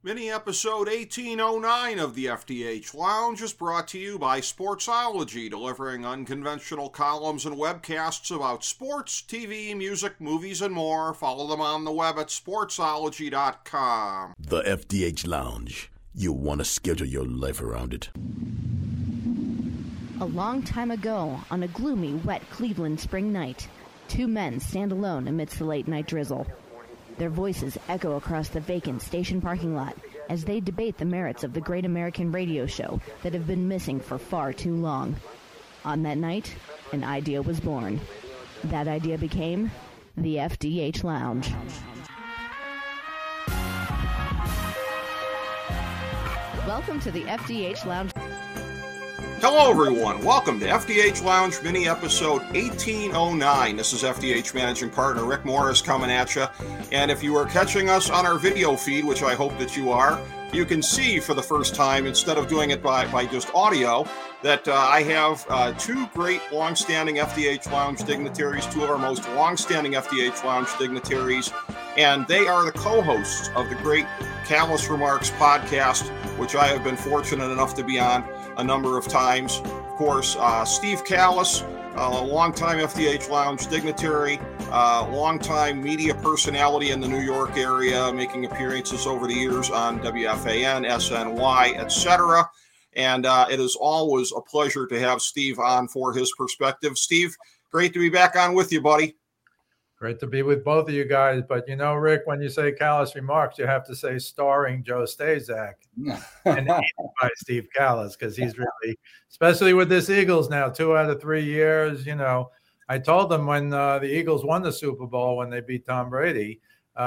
Mini episode 1809 of the FDH Lounge is brought to you by Sportsology, delivering unconventional columns and webcasts about sports, TV, music, movies, and more. Follow them on the web at sportsology.com. The FDH Lounge. You'll want to schedule your life around it. A long time ago, on a gloomy, wet Cleveland spring night, two men stand alone amidst the late-night drizzle. Their voices echo across the vacant station parking lot as they debate the merits of the great American radio show that have been missing for far too long. On that night, an idea was born. That idea became the FDH Lounge. Welcome to the FDH Lounge. Hello, everyone. Welcome to FDH Lounge mini episode 1809. This is FDH managing partner Rick Morris coming at you. And if you are catching us on our video feed, which I hope that you are, you can see for the first time, instead of doing it by just audio, that I have two great long-standing FDH Lounge dignitaries, two of our most long-standing FDH Lounge dignitaries, and they are the co-hosts of the great Callous Remarks podcast, which I have been fortunate enough to be on a number of times. Of course, Steve Callous, a longtime FDH Lounge dignitary, longtime media personality in the New York area, making appearances over the years on WFAN, SNY, etc. And it is always a pleasure to have Steve on for his perspective. Steve, great to be back on with you, buddy. Great to be with both of you guys. But, you know, Rick, when you say Callous Remarks, you have to say starring Joe Stazak and by Steve Callous, because he's really, especially with this Eagles now, 2 out of 3 years. You know, I told them when the Eagles won the Super Bowl, when they beat Tom Brady,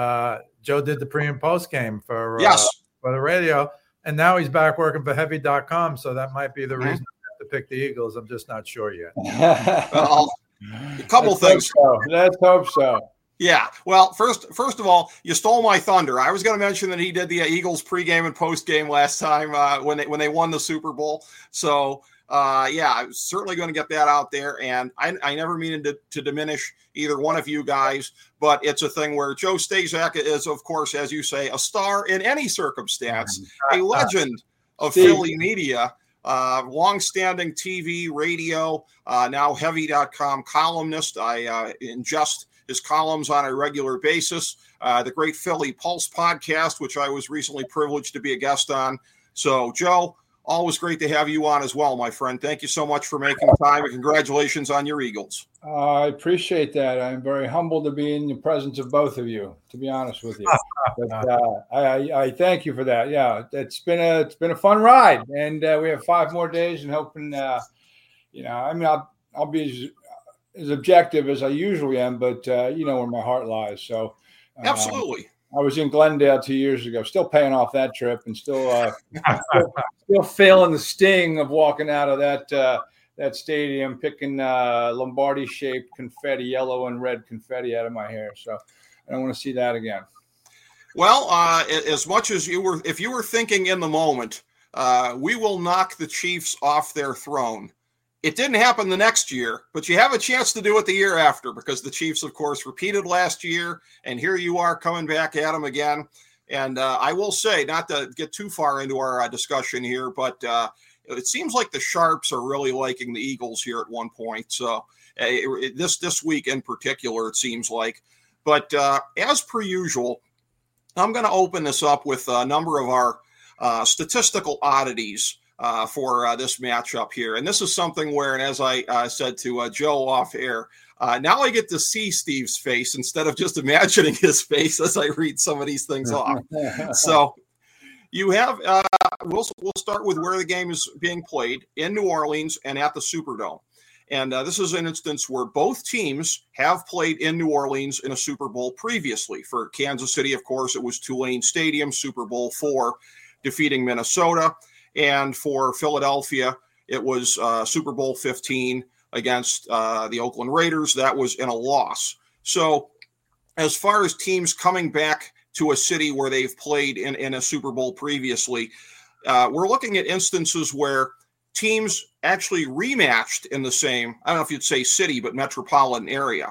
Joe did the pre and post game for the radio. And now he's back working for Heavy.com. So that might be the reason I have to pick the Eagles. I'm just not sure yet. Well, a couple things. Let's hope so. Yeah. Well, first of all, you stole my thunder. I was going to mention that he did the Eagles pregame and postgame last time when they won the Super Bowl. So, yeah, I was certainly going to get that out there. And I never mean to diminish either one of you guys, but it's a thing where Joe Stazak is, of course, as you say, a star in any circumstance, a legend of Philly media. Long-standing TV, radio, now Heavy.com columnist. I ingest his columns on a regular basis. The Great Philly Pulse podcast, which I was recently privileged to be a guest on. So, Joe, always great to have you on as well, my friend. Thank you so much for making time, and congratulations on your Eagles. I appreciate that. I'm very humbled to be in the presence of both of you, to be honest with you. But I thank you for that. Yeah, it's been a fun ride, and we have 5 more days, and hoping, I'll be as objective as I usually am, but you know where my heart lies. So absolutely. I was in Glendale 2 years ago, still paying off that trip, and still feeling the sting of walking out of that stadium, picking Lombardi-shaped confetti, yellow and red confetti out of my hair. So I don't want to see that again. Well, as much as if you were thinking in the moment, we will knock the Chiefs off their throne. It didn't happen the next year, but you have a chance to do it the year after, because the Chiefs, of course, repeated last year, and here you are coming back at them again. And I will say, not to get too far into our discussion here, but it seems like the Sharps are really liking the Eagles here at one point. So this week in particular, it seems like. But as per usual, I'm going to open this up with a number of our statistical oddities for this matchup here. And this is something where, and as I said to Joe off air, now I get to see Steve's face instead of just imagining his face as I read some of these things off. So you have, we'll start with where the game is being played, in New Orleans and at the Superdome. And this is an instance where both teams have played in New Orleans in a Super Bowl previously. For Kansas City, of course, it was Tulane Stadium, Super Bowl IV, defeating Minnesota. And for Philadelphia, it was Super Bowl 15 against the Oakland Raiders. That was in a loss. So as far as teams coming back to a city where they've played in a Super Bowl previously, we're looking at instances where teams actually rematched in the same, I don't know if you'd say city, but metropolitan area.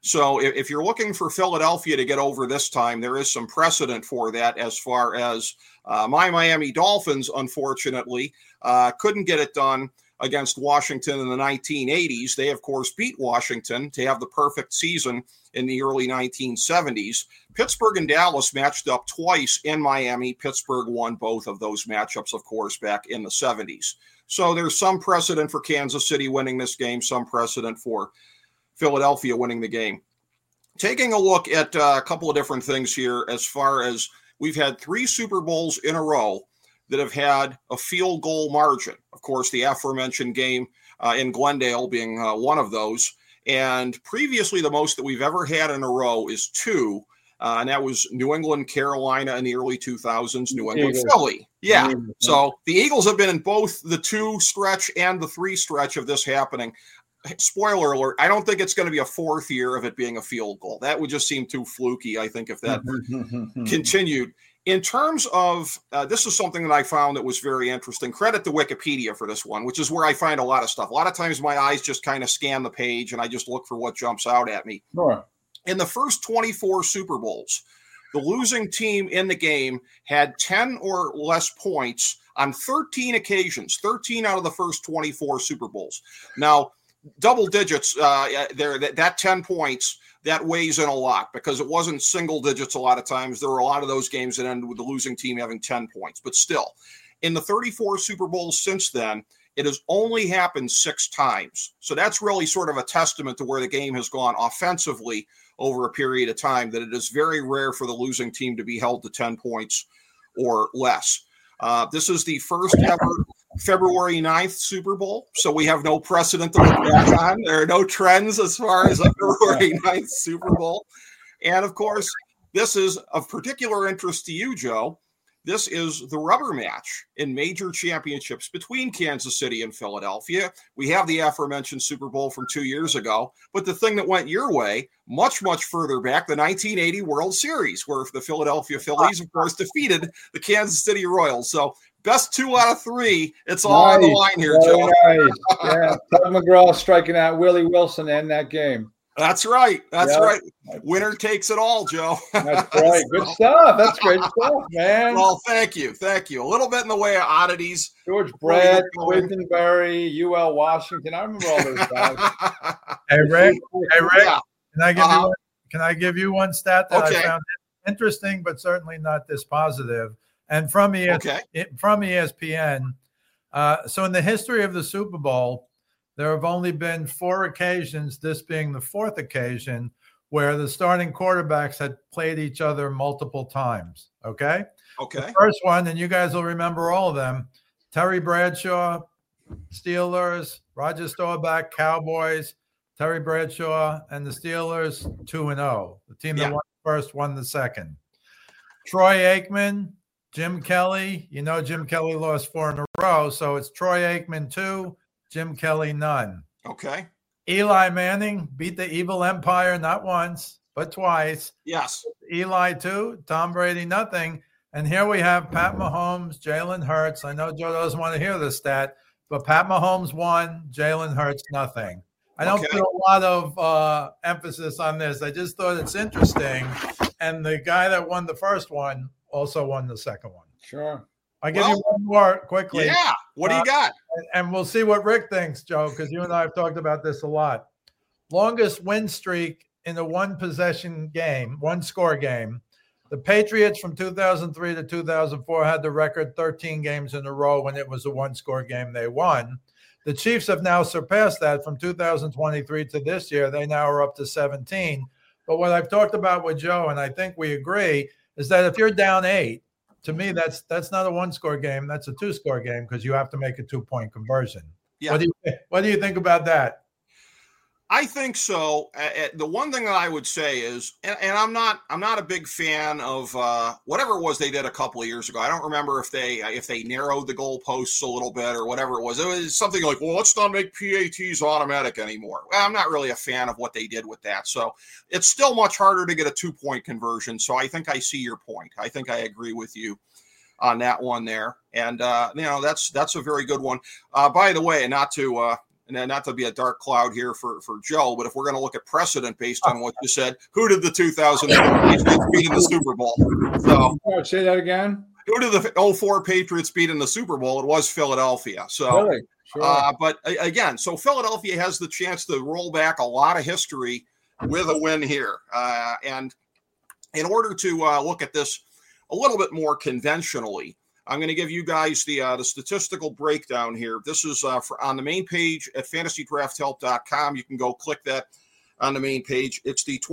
So if you're looking for Philadelphia to get over this time, there is some precedent for that as far as my Miami Dolphins, unfortunately, couldn't get it done against Washington in the 1980s. They, of course, beat Washington to have the perfect season in the early 1970s. Pittsburgh and Dallas matched up twice in Miami. Pittsburgh won both of those matchups, of course, back in the 70s. So there's some precedent for Kansas City winning this game, some precedent for Philadelphia winning the game. Taking a look at a couple of different things here, as far as we've had 3 Super Bowls in a row that have had a field goal margin. Of course, the aforementioned game in Glendale being one of those. And previously, the most that we've ever had in a row is 2. And that was New England, Carolina in the early 2000s, New England, Philly. Yeah. So the Eagles have been in both the 2 stretch and the 3 stretch of this happening. Spoiler alert, I don't think it's going to be a 4th year of it being a field goal. That would just seem too fluky, I think, if that continued. In terms of, this is something that I found that was very interesting. Credit to Wikipedia for this one, which is where I find a lot of stuff. A lot of times my eyes just kind of scan the page and I just look for what jumps out at me. Sure. In the first 24 Super Bowls, the losing team in the game had 10 or less points on 13 occasions, 13 out of the first 24 Super Bowls. Now, double digits, that 10 points, that weighs in a lot because it wasn't single digits a lot of times. There were a lot of those games that ended with the losing team having 10 points. But still, in the 34 Super Bowls since then, it has only happened 6 times. So that's really sort of a testament to where the game has gone offensively over a period of time, that it is very rare for the losing team to be held to 10 points or less. This is the first ever February 9th Super Bowl, so we have no precedent to look back on. There are no trends as far as a February 9th Super Bowl. And, of course, this is of particular interest to you, Joe. This is the rubber match in major championships between Kansas City and Philadelphia. We have the aforementioned Super Bowl from 2 years ago, but the thing that went your way much, much further back, the 1980 World Series, where the Philadelphia Phillies, of course, defeated the Kansas City Royals. So best 2 out of 3. It's all on the line here, Joe. Nice. Yeah, Tug McGraw striking out Willie Wilson in that game. That's right. That's right. Winner takes it all, Joe. That's right. Good stuff. That's great stuff, man. Well, thank you. Thank you. A little bit in the way of oddities. George Brett, Quisenberry, UL Washington. I remember all those guys. Hey, Rick. Yeah. Can I give you one stat that I found interesting, but certainly not dispositive? And from ESPN. So in the history of the Super Bowl, there have only been 4 occasions, this being the 4th occasion, where the starting quarterbacks had played each other multiple times. Okay. The first one, and you guys will remember all of them: Terry Bradshaw, Steelers; Roger Staubach, Cowboys; Terry Bradshaw and the Steelers, 2-0. The team that won the first won the second. Troy Aikman, Jim Kelly. You know, Jim Kelly lost 4 in a row, so it's Troy Aikman 2. Jim Kelly, none. Okay. Eli Manning beat the evil empire not once, but twice. Yes. Eli 2, Tom Brady, nothing. And here we have Pat Mahomes, Jalen Hurts. I know Joe doesn't want to hear this stat, but Pat Mahomes 1, Jalen Hurts nothing. I don't put a lot of emphasis on this. I just thought it's interesting. And the guy that won the first one also won the second one. Sure. I'll give you one more quickly. Yeah. What do you got? And we'll see what Rick thinks, Joe, because you and I have talked about this a lot. Longest win streak in a one-possession game, one-score game. The Patriots from 2003 to 2004 had the record 13 games in a row when it was a one-score game they won. The Chiefs have now surpassed that from 2023 to this year. They now are up to 17. But what I've talked about with Joe, and I think we agree, is that if you're down 8, to me, that's not a one-score game. That's a 2-score game because you have to make a 2-point conversion. Yeah. What do you think about that? I think so. The one thing that I would say is, and I'm not a big fan of whatever it was they did a couple of years ago. I don't remember if they narrowed the goalposts a little bit or whatever it was. It was something like, well, let's not make PATs automatic anymore. Well, I'm not really a fan of what they did with that. So it's still much harder to get a 2-point conversion. So I think I see your point. I think I agree with you on that one there. And that's a very good one. By the way, not and not to be a dark cloud here for Joe, but if we're going to look at precedent based on what you said, who did the 2004 Patriots beat in the Super Bowl? So say that again. Who did the 04 Patriots beat in the Super Bowl? It was Philadelphia. So, really? Sure. But again, so Philadelphia has the chance to roll back a lot of history with a win here. And in order to look at this a little bit more conventionally, I'm going to give you guys the statistical breakdown here. This is on the main page at fantasydrafthelp.com. You can go click that on the main page. It's the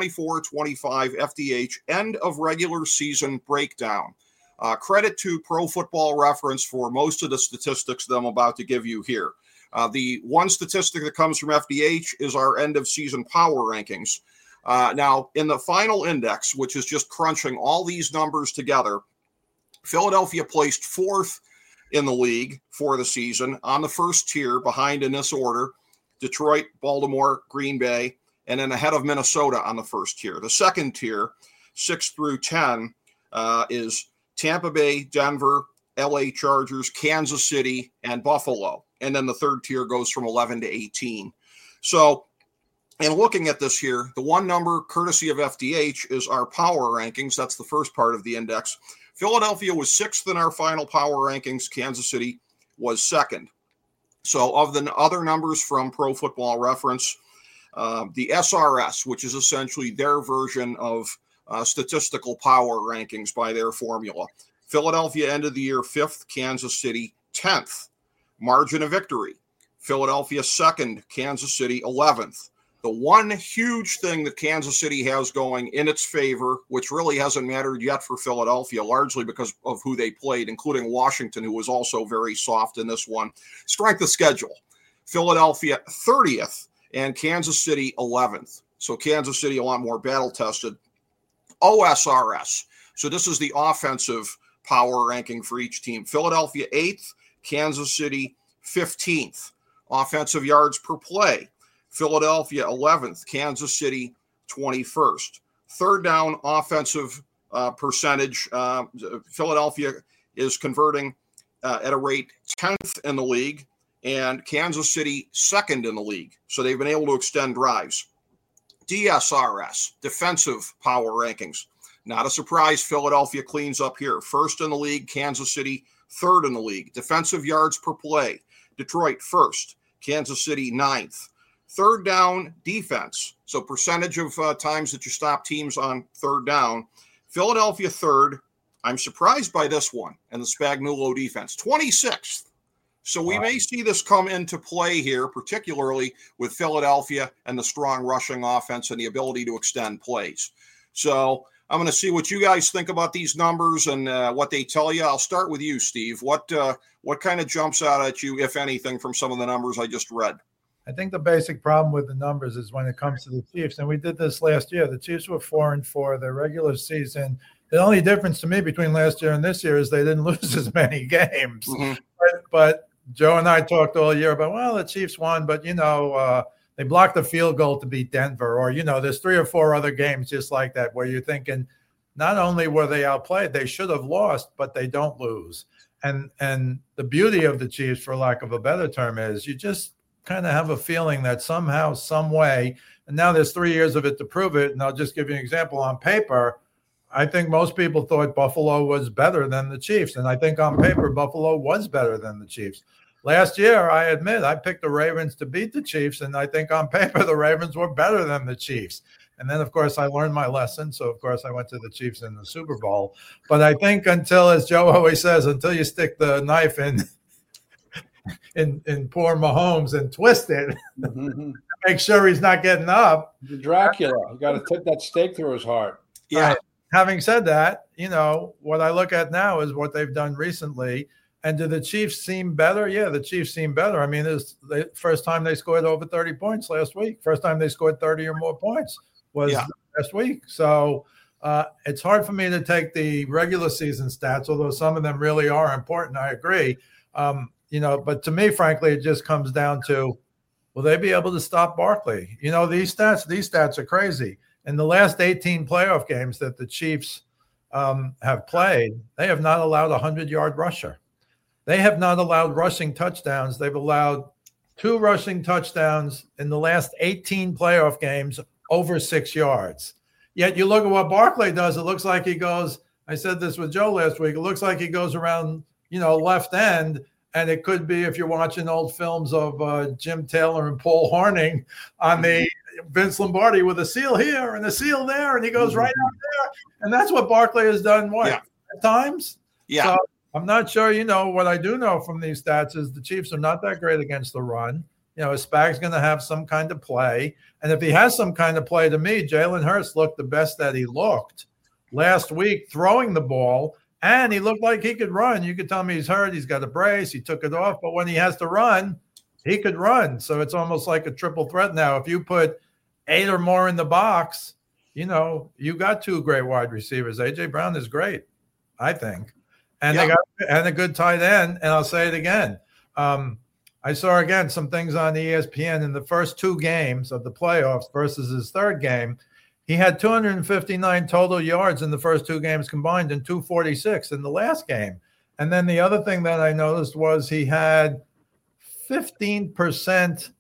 2024-25 FDH end of regular season breakdown. Credit to Pro Football Reference for most of the statistics that I'm about to give you here. The one statistic that comes from FDH is our end of season power rankings. Now, in the final index, which is just crunching all these numbers together, Philadelphia placed 4th in the league for the season on the first tier, behind in this order: Detroit, Baltimore, Green Bay, and then ahead of Minnesota on the first tier. The second tier, 6 through 10, is Tampa Bay, Denver, LA Chargers, Kansas City, and Buffalo. And then the third tier goes from 11 to 18. So, in looking at this here, the one number courtesy of FDH is our power rankings. That's the first part of the index. Philadelphia was 6th in our final power rankings. Kansas City was 2nd. So of the other numbers from Pro Football Reference, the SRS, which is essentially their version of statistical power rankings by their formula. Philadelphia ended the year 5th, Kansas City 10th. Margin of victory: Philadelphia 2nd, Kansas City 11th. The one huge thing that Kansas City has going in its favor, which really hasn't mattered yet for Philadelphia, largely because of who they played, including Washington, who was also very soft in this one. Strength of schedule: Philadelphia 30th and Kansas City 11th. So Kansas City a lot more battle-tested. OSRS. So this is the offensive power ranking for each team. Philadelphia 8th, Kansas City 15th. Offensive yards per play: Philadelphia 11th, Kansas City 21st. Third down offensive percentage: Philadelphia is converting at a rate 10th in the league, and Kansas City 2nd in the league. So they've been able to extend drives. DSRS, defensive power rankings. Not a surprise, Philadelphia cleans up here. 1st in the league, Kansas City 3rd in the league. Defensive yards per play: Detroit 1st, Kansas City 9th. Third down defense, so percentage of times that you stop teams on third down: Philadelphia 3rd. I'm surprised by this one. And the Spagnuolo defense, 26th. So we may see this come into play here, particularly with Philadelphia and the strong rushing offense and the ability to extend plays. So I'm going to see what you guys think about these numbers and what they tell you. I'll start with you, Steve. What kind of jumps out at you, if anything, from some of the numbers I just read? I think the basic problem with the numbers is when it comes to the Chiefs, and we did this last year. The Chiefs were 4-4 their regular season. The only difference to me between last year and this year is they didn't lose as many games. Mm-hmm. But Joe and I talked all year about, well, the Chiefs won, but, they blocked a field goal to beat Denver, or, there's 3 or 4 other games just like that where you're thinking not only were they outplayed, they should have lost, but they don't lose. And the beauty of the Chiefs, for lack of a better term, is you just kind of have a feeling that somehow, some way, and now there's 3 years of it to prove it. And I'll just give you an example. On paper, I think most people thought Buffalo was better than the Chiefs. And I think on paper, Buffalo was better than the Chiefs. Last year, I admit, I picked the Ravens to beat the Chiefs, and I think on paper the Ravens were better than the Chiefs. And then, of course, I learned my lesson. So, of course, I went to the Chiefs in the Super Bowl. But I think until, as Joe always says, until you stick the knife in poor Mahomes and twist it, make sure he's not getting up. Dracula, you got to put that stake through his heart. Yeah. Having said that, what I look at now is what they've done recently. And do the Chiefs seem better? Yeah, the Chiefs seem better. I mean, this the first time they scored over 30 points last week. First time they scored 30 or more points was last week. So it's hard for me to take the regular season stats, although some of them really are important. I agree. But to me, frankly, it just comes down to, will they be able to stop Barkley? These stats are crazy. In the last 18 playoff games that the Chiefs have played, they have not allowed a 100-yard rusher. They have not allowed rushing touchdowns. They've allowed 2 rushing touchdowns in the last 18 playoff games over 6 yards. Yet you look at what Barkley does, it looks like he goes, I said this with Joe last week, it looks like he goes around, left end, and it could be if you're watching old films of Jim Taylor and Paul Hornung on the Vince Lombardi with a seal here and a seal there, and he goes right out there. And that's what Barkley has done, at times? Yeah. So I'm not sure, what I do know from these stats is the Chiefs are not that great against the run. Spag's going to have some kind of play. And if he has some kind of play, to me, Jalen Hurts looked the best that he looked last week throwing the ball, and he looked like he could run. You could tell me he's hurt. He's got a brace. He took it off. But when he has to run, he could run. So it's almost like a triple threat now. If you put 8 or more in the box, you got 2 great wide receivers. A.J. Brown is great, I think. And they got a good tight end. And I'll say it again. I saw, again, some things on ESPN in the first 2 games of the playoffs versus his third game. He had 259 total yards in the first 2 games combined and 246 in the last game. And then the other thing that I noticed was he had 15%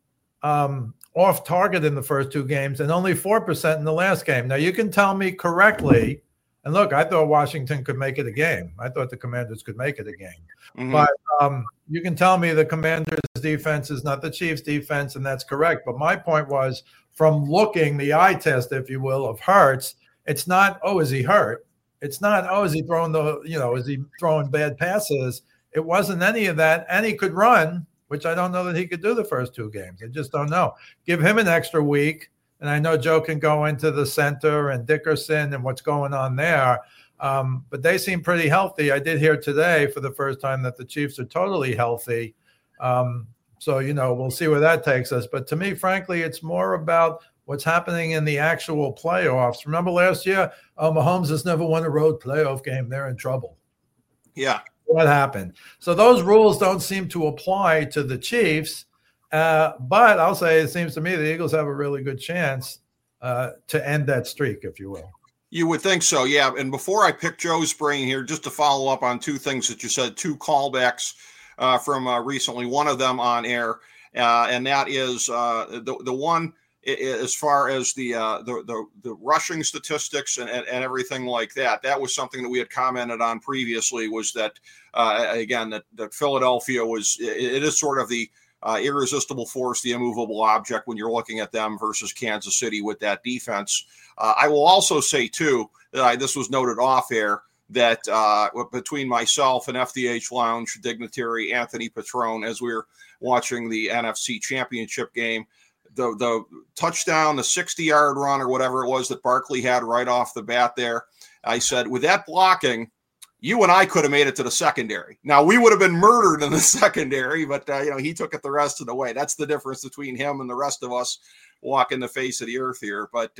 off target in the first 2 games and only 4% in the last game. Now, you can tell me correctly. And look, I thought Washington could make it a game. I thought the Commanders could make it a game. Mm-hmm. But you can tell me the Commanders' defense is not the Chiefs' defense, and that's correct. But my point was, from looking, the eye test, if you will, of Hurts, it's not, is he hurt? It's not, is he throwing is he throwing bad passes? It wasn't any of that. And he could run, which I don't know that he could do the first 2 games. I just don't know. Give him an extra week. And I know Joe can go into the center and Dickerson and what's going on there. But they seem pretty healthy. I did hear today for the first time that the Chiefs are totally healthy. So, we'll see where that takes us. But to me, frankly, it's more about what's happening in the actual playoffs. Remember last year, Mahomes has never won a road playoff game. They're in trouble. Yeah. What happened? So those rules don't seem to apply to the Chiefs. But I'll say it seems to me the Eagles have a really good chance to end that streak, if you will. You would think so, yeah. And before I pick Joe's brain here, just to follow up on 2 things that you said, 2 callbacks from recently, one of them on air, and that is the one as far as the rushing statistics and everything like that. That was something that we had commented on previously, was that, again, that Philadelphia it is sort of the irresistible force, the immovable object when you're looking at them versus Kansas City with that defense. I will also say, too, that this was noted off air, that between myself and FDH Lounge dignitary Anthony Petrone, as we were watching the NFC Championship game, the touchdown, the 60-yard run or whatever it was that Barkley had right off the bat there, I said, with that blocking, you and I could have made it to the secondary. Now, we would have been murdered in the secondary, but he took it the rest of the way. That's the difference between him and the rest of us walking the face of the earth here. But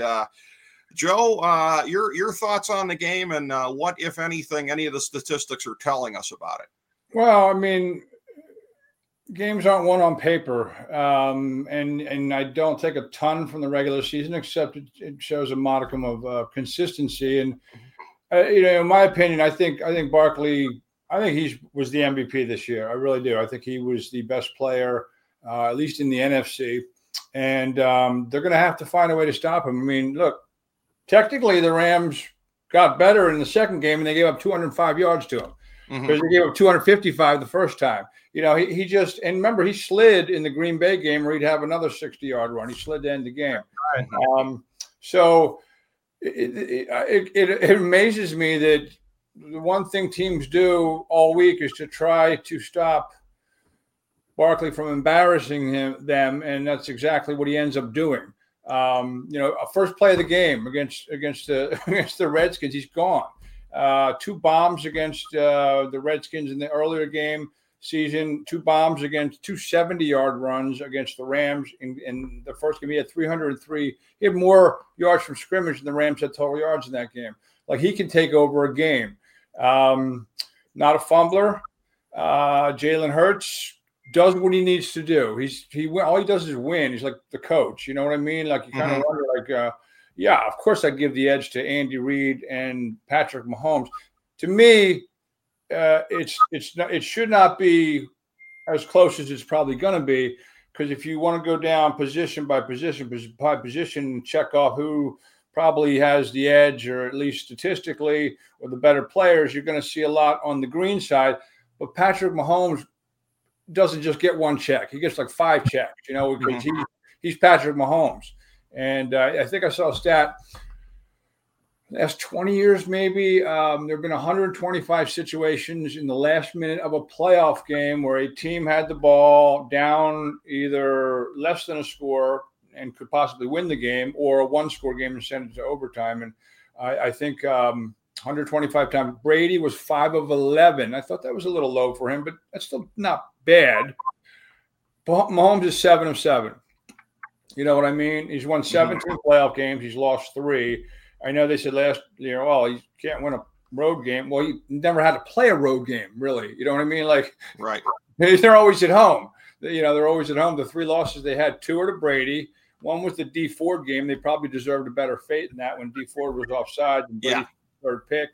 Joe, your thoughts on the game and what, if anything, any of the statistics are telling us about it? Well, I mean, games aren't won on paper, and I don't take a ton from the regular season, except it shows a modicum of consistency. And in my opinion, I think Barkley, he was the MVP this year. I really do. I think he was the best player, at least in the NFC. And they're going to have to find a way to stop him. I mean, look, technically the Rams got better in the second game, and they gave up 205 yards to him because they gave up 255 the first time. He just – and remember, he slid in the Green Bay game where he'd have another 60-yard run. He slid to end the game. So – It amazes me that the one thing teams do all week is to try to stop Barkley from embarrassing them, and that's exactly what he ends up doing. A first play of the game against the Redskins, he's gone. 2 bombs against the Redskins in the earlier game season, 2 bombs against 2 70-yard runs against the Rams in the first game. He had 303. He had more yards from scrimmage than the Rams had total yards in that game. Like, he can take over a game. Not a fumbler. Jalen Hurts does what he needs to do. All he does is win. He's like the coach. You know what I mean? Like, you kind of wonder, like, yeah, of course I'd give the edge to Andy Reid and Patrick Mahomes. To me, it should not be as close as it's probably going to be, because if you want to go down position by position, check off who probably has the edge, or at least statistically, or the better players, you're going to see a lot on the green side. But Patrick Mahomes doesn't just get one check. He gets like 5 checks, because he's Patrick Mahomes. And I think I saw a stat, last 20 years maybe, there have been 125 situations in the last minute of a playoff game where a team had the ball down either less than a score and could possibly win the game, or a 1-score game and send it to overtime. And I think 125 times. Brady was 5 of 11. I thought that was a little low for him, but that's still not bad. Mahomes is 7 of 7. You know what I mean? He's won 17 playoff games. He's lost 3. I know they said last year, he can't win a road game. Well, he never had to play a road game, really. You know what I mean? Like, right. They're always at home. They're always at home. The 3 losses they had, 2 are to Brady. 1 was the D Ford game. They probably deserved a better fate than that when D Ford was offside and Brady's third pick.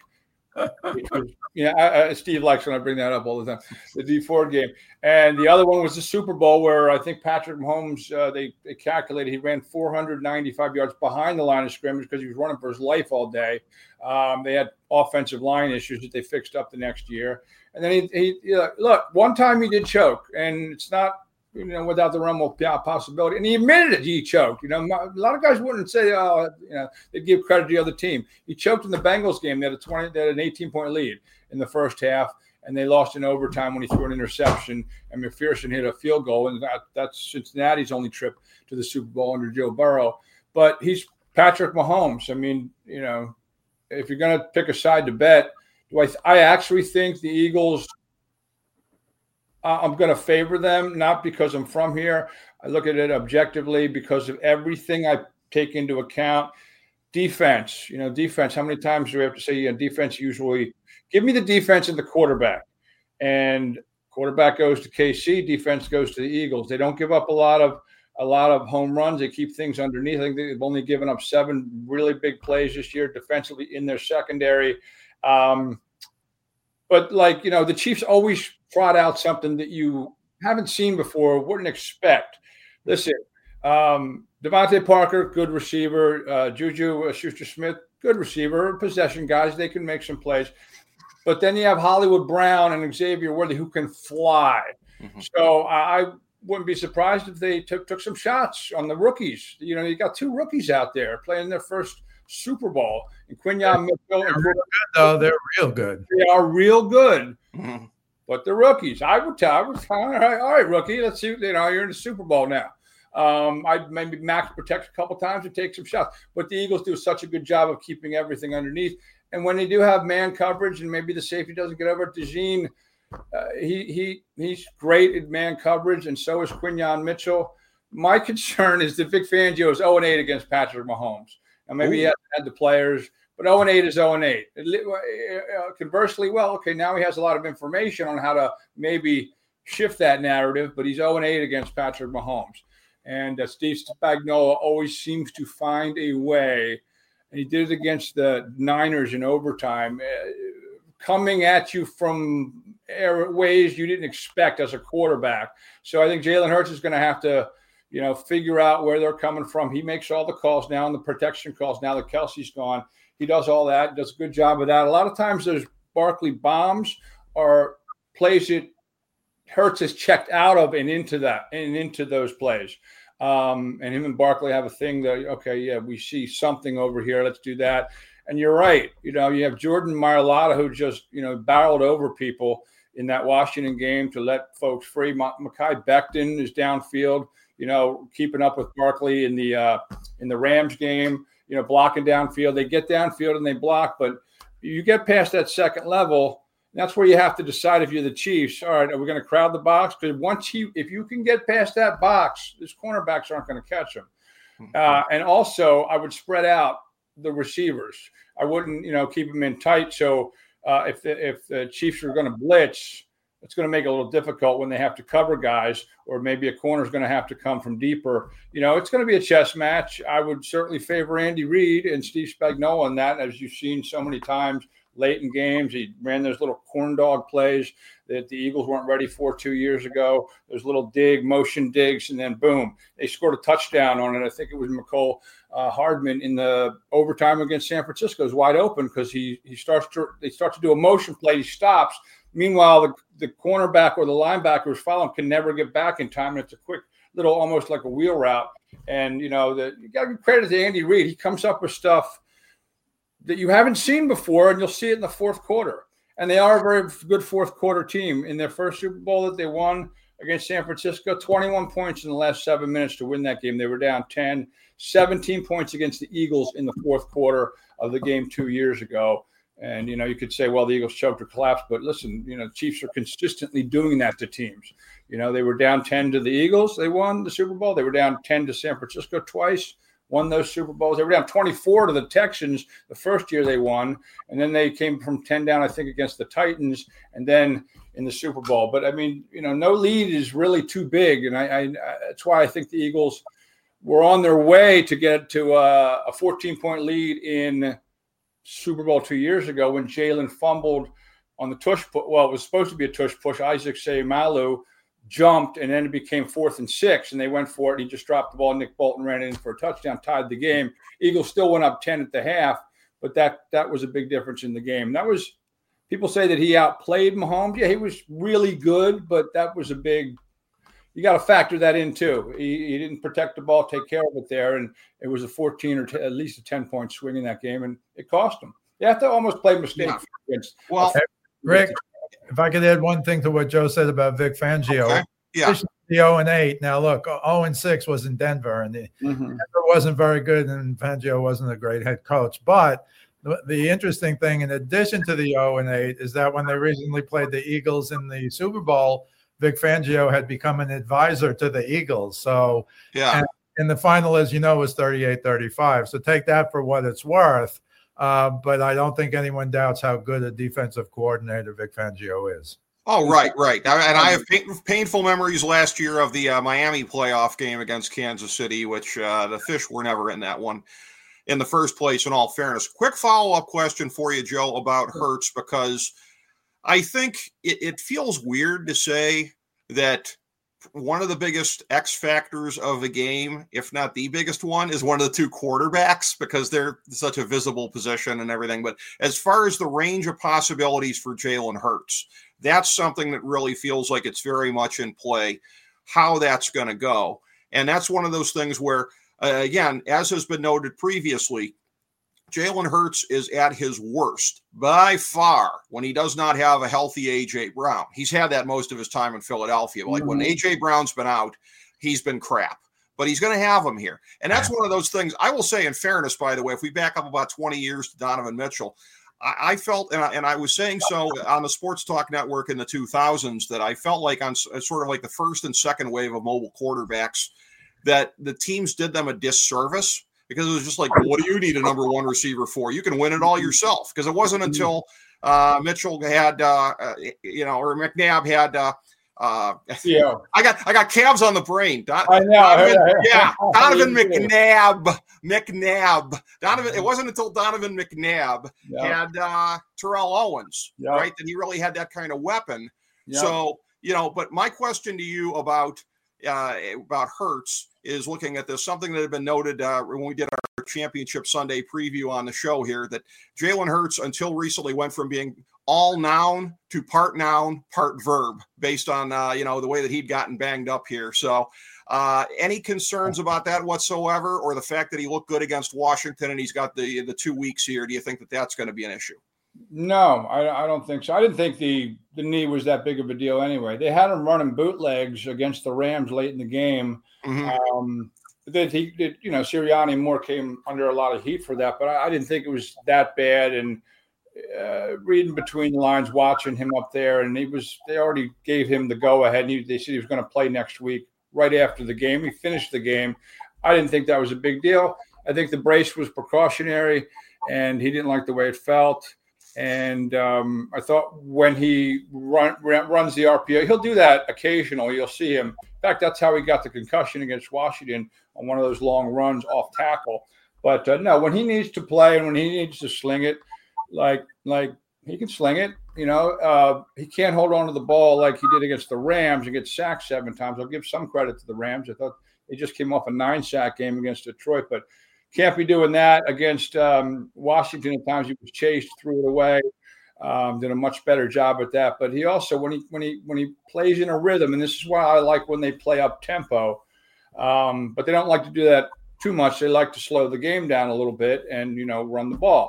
Steve likes when I bring that up all the time. The D Ford game, and the other one was the Super Bowl where I think Patrick Mahomes they calculated he ran 495 yards behind the line of scrimmage because he was running for his life all day. They had offensive line issues that they fixed up the next year, and then he look, one time he did choke, and it's not without the realm of possibility. And he admitted it. He choked. A lot of guys wouldn't say, they'd give credit to the other team. He choked in the Bengals game. They had an 18-point lead in the first half, and they lost in overtime when he threw an interception, and McPherson hit a field goal. And that's Cincinnati's only trip to the Super Bowl under Joe Burrow. But he's Patrick Mahomes. I mean, if you're going to pick a side to bet, I actually think the Eagles – I'm going to favor them, not because I'm from here. I look at it objectively because of everything I take into account. Defense, defense. How many times do we have to say defense? Usually, give me the defense and the quarterback. And quarterback goes to KC. Defense goes to the Eagles. They don't give up a lot of home runs. They keep things underneath. I think they've only given up 7 really big plays this year defensively in their secondary. But the Chiefs always trot out something that you haven't seen before, wouldn't expect. Listen, Devontae Parker, good receiver. Juju Schuster-Smith, good receiver. Possession guys, they can make some plays. But then you have Hollywood Brown and Xavier Worthy who can fly. Mm-hmm. So I wouldn't be surprised if they took some shots on the rookies. You got 2 rookies out there playing their first Super Bowl. And Quinyon Mitchell. They're real good, though. They're real good. They are real good. Mm-hmm. But the rookies, I would all right, rookie, let's see, you're in the Super Bowl now. I'd maybe max protect a couple times and take some shots. But the Eagles do such a good job of keeping everything underneath. And when they do have man coverage and maybe the safety doesn't get over, DeJean, he's great at man coverage, and so is Quinyon Mitchell. My concern is that Vic Fangio is 0-8 against Patrick Mahomes. And maybe he hasn't had the players, but 0-8 is 0-8. Conversely, now he has a lot of information on how to maybe shift that narrative, but he's 0-8 against Patrick Mahomes. And Steve Spagnuolo always seems to find a way, and he did it against the Niners in overtime, coming at you from ways you didn't expect as a quarterback. So I think Jalen Hurts is going to have to figure out where they're coming from. He makes all the calls now and the protection calls now that Kelsey's gone. He does all that, does a good job of that. A lot of times those Barkley bombs are plays that Hurts is checked out of and into those plays. And him and Barkley have a thing that, we see something over here. Let's do that. And you're right. You have Jordan Mailata who just, barreled over people in that Washington game to let folks free. Mekhi Becton is downfield, keeping up with Barkley in the Rams game, blocking downfield. They get downfield and they block, but you get past that second level, that's where you have to decide if you're the Chiefs. All right, are we going to crowd the box? Because if you can get past that box, these cornerbacks aren't going to catch them. And also, I would spread out the receivers. I wouldn't, keep them in tight. So if the Chiefs are going to blitz, it's going to make it a little difficult when they have to cover guys, or maybe a corner is going to have to come from deeper. It's going to be a chess match. I would certainly favor Andy Reid and Steve Spagnuolo in that, as you've seen so many times late in games. He ran those little corn dog plays that the Eagles weren't ready for 2 years ago. Those little motion digs, and then boom, they scored a touchdown on it. I think it was Mecole Hardman in the overtime against San Francisco. Is wide open because they start to do a motion play. He stops. Meanwhile, the cornerback or the linebacker who's following can never get back in time. And it's a quick little, almost like a wheel route. And, you got to give credit to Andy Reid. He comes up with stuff that you haven't seen before, and you'll see it in the fourth quarter. And they are a very good fourth quarter team. In their first Super Bowl that they won against San Francisco, 21 points in the last 7 minutes to win that game. They were down 10, 17 points against the Eagles in the fourth quarter of the game 2 years ago. And, you could say, well, the Eagles choked or collapsed. But listen, the Chiefs are consistently doing that to teams. They were down 10 to the Eagles. They won the Super Bowl. They were down 10 to San Francisco twice, won those Super Bowls. They were down 24 to the Texans the first year they won. And then they came from 10 down, I think, against the Titans, and then in the Super Bowl. But, I mean, no lead is really too big. And I that's why I think the Eagles were on their way to get to a 14-point lead in Super Bowl 2 years ago when Jalen fumbled on the tush push. Well, it was supposed to be a tush push. Isaac Seumalo jumped, and then it became 4th and 6, and they went for it. He just dropped the ball. Nick Bolton ran in for a touchdown, tied the game. Eagles still went up 10 at the half, but that was a big difference in the game. That was, people say that he outplayed Mahomes. Yeah, he was really good, but that was a big. You got to factor that in too. He didn't protect the ball, take care of it there, and it was a 14 or at least a 10-point swing in that game, and it cost him. You have to almost play mistakes. Yeah. Well, Rick, if I could add one thing to what Joe said about Vic Fangio. Okay. Yeah. The 0-8. Now look, 0-6 was in Denver, and Denver wasn't very good, and Fangio wasn't a great head coach. But the interesting thing, in addition to the 0-8, is that when they recently played the Eagles in the Super Bowl, Vic Fangio had become an advisor to the Eagles. So, yeah. And the final, as you know, was 38-35. So take that for what it's worth. But I don't think anyone doubts how good a defensive coordinator Vic Fangio is. Oh, right. And I have painful memories last year of the Miami playoff game against Kansas City, which the Fish were never in that one in the first place, in all fairness. Quick follow-up question for you, Joe, about Hurts, because I think it feels weird to say that one of the biggest X factors of a game, if not the biggest one, is one of the two quarterbacks, because they're such a visible position and everything. But as far as the range of possibilities for Jalen Hurts, that's something that really feels like it's very much in play, how that's going to go. And that's one of those things where, again, as has been noted previously, Jalen Hurts is at his worst by far when he does not have a healthy A.J. Brown. He's had that most of his time in Philadelphia. Like when A.J. Brown's been out, he's been crap. But he's going to have him here. And that's one of those things, I will say in fairness, by the way, if we back up about 20 years to Donovan Mitchell, I felt, and I was saying so on the Sports Talk Network in the 2000s, that I felt like on sort of like the first and second wave of mobile quarterbacks, that the teams did them a disservice. Because it was just like, what do you need a number one receiver for? You can win it all yourself. Because it wasn't until Mitchell had, or McNabb had. I got Cavs on the brain. I know. Donovan McNabb. Donovan. It wasn't until Donovan McNabb had Terrell Owens, right? That he really had that kind of weapon. Yep. So but my question to you about Hurts is looking at this, something that had been noted when we did our Championship Sunday preview on the show here, that Jalen Hurts until recently went from being all noun, part verb, based on, the way that he'd gotten banged up here. So any concerns about that whatsoever, or the fact that he looked good against Washington and he's got the 2 weeks here? Do you think that that's going to be an issue? No, I don't think so. I didn't think the knee was that big of a deal anyway. They had him running bootlegs against the Rams late in the game. That Sirianni and Moore came under a lot of heat for that, but I didn't think it was that bad. And reading between the lines, watching him up there, and they already gave him the go ahead. And they said he was going to play next week right after the game. He finished the game. I didn't think that was a big deal. I think the brace was precautionary, and he didn't like the way it felt. And I thought when he runs the RPO, he'll do that occasionally. You'll see him. In fact, that's how he got the concussion against Washington on one of those long runs off tackle. But no, when he needs to play and when he needs to sling it, like He can sling it. He can't hold on to the ball like he did against the Rams and get sacked 7 times. I'll give some credit to the Rams. I thought they just came off a 9-sack game against Detroit, but can't be doing that against Washington. At times he was chased, threw it away. Did a much better job at that. But he also, when he plays in a rhythm, and this is why I like when they play up tempo, but they don't like to do that too much. They like to slow the game down a little bit and run the ball.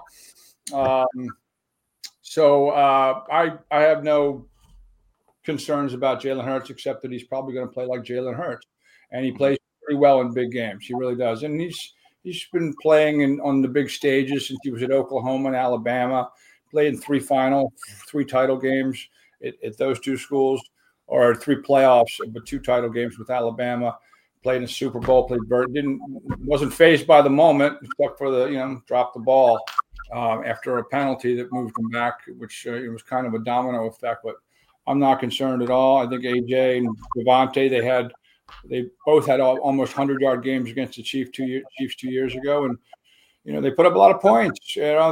So I have no concerns about Jalen Hurts, except that he's probably going to play like Jalen Hurts, and he plays pretty well in big games. He really does, and he's been playing on the big stages since he was at Oklahoma and Alabama. Played in 3 title games at those 2 schools, or 3 playoffs, but 2 title games with Alabama. Played in a Super Bowl. Wasn't fazed by the moment, except for dropped the ball after a penalty that moved him back, which it was kind of a domino effect. But I'm not concerned at all. I think AJ and Devontae, they both had almost 100-yard games against the Chiefs 2 years ago, and they put up a lot of points.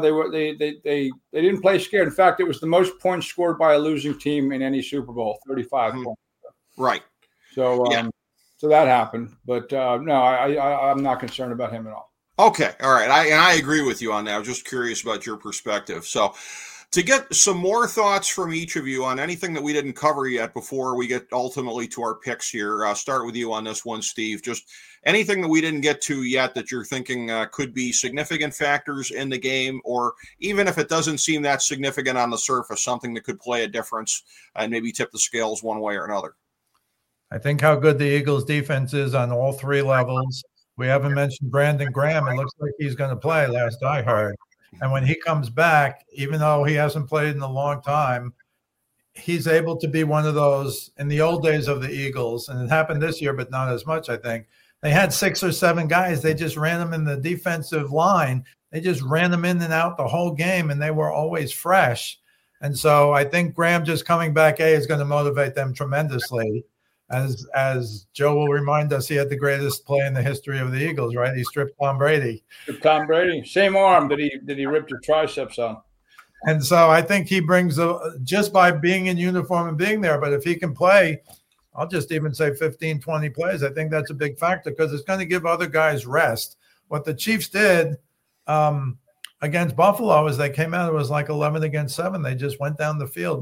They didn't play scared. In fact, it was the most points scored by a losing team in any Super Bowl, 35 points. Right. So so that happened, but no, I'm not concerned about him at all. Okay, all right. I agree with you on that. I was just curious about your perspective. So, to get some more thoughts from each of you on anything that we didn't cover yet before we get ultimately to our picks here, I'll start with you on this one, Steve. Just anything that we didn't get to yet that you're thinking could be significant factors in the game, or even if it doesn't seem that significant on the surface, something that could play a difference and maybe tip the scales one way or another. I think how good the Eagles defense is on all 3 levels. We haven't mentioned Brandon Graham. It looks like he's going to play, last I heard. And when he comes back, even though he hasn't played in a long time, he's able to be one of those in the old days of the Eagles. And it happened this year, but not as much, I think. They had 6 or 7 guys. They just ran them in the defensive line. They just ran them in and out the whole game, and they were always fresh. And so I think Graham just coming back, is going to motivate them tremendously. As Joe will remind us, he had the greatest play in the history of the Eagles, right? He stripped Tom Brady. Same arm that he ripped his triceps on. And so I think he brings just by being in uniform and being there. But if he can play, I'll just even say 15, 20 plays. I think that's a big factor because it's going to give other guys rest. What the Chiefs did against Buffalo is they came out, it was like 11 against 7. They just went down the field.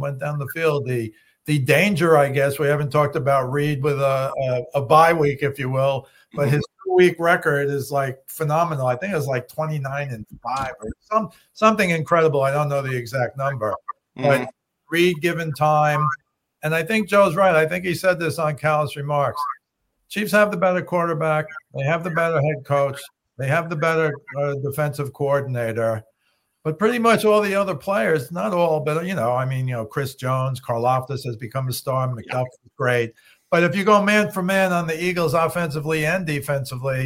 The danger, I guess, we haven't talked about Reed with a bye week, if you will, but his 2-week record is like phenomenal. I think it was like 29-5 or something incredible. I don't know the exact number, but Reed given time. And I think Joe's right. I think he said this on Callis Remarks. Chiefs have the better quarterback. They have the better head coach. They have the better defensive coordinator. But pretty much all the other players, not all, but, Chris Jones, Karlaftis has become a star. McDuffie's great. But if you go man for man on the Eagles offensively and defensively,